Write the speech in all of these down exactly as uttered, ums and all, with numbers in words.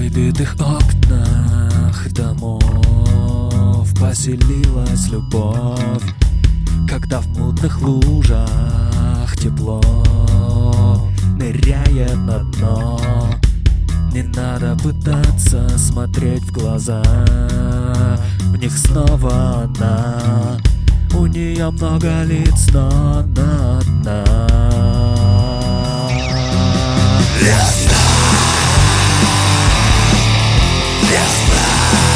выбитых окнах домов поселилась любовь, когда в мутных лужах тепло ныряет на дно. Не надо пытаться смотреть в глаза, в них снова она. У нее много лиц, но одна одна. Весна, весна.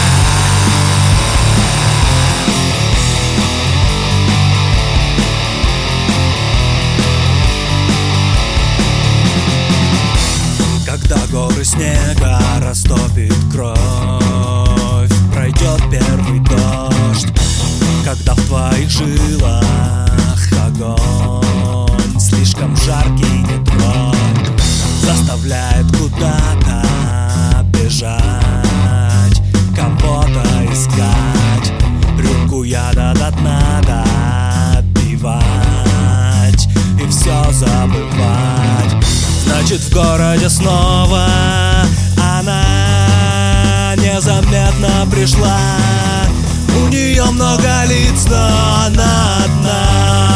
Когда горы снега растопит кровь, пройдет первый дождь. Когда в твоих жилах огонь слишком жаркий, не тронь, заставляет куда-то бежать, кого-то искать, рюмку яда до дна допивать и все забывать. Значит, в городе снова она незаметно пришла. У нее много лиц, но она одна.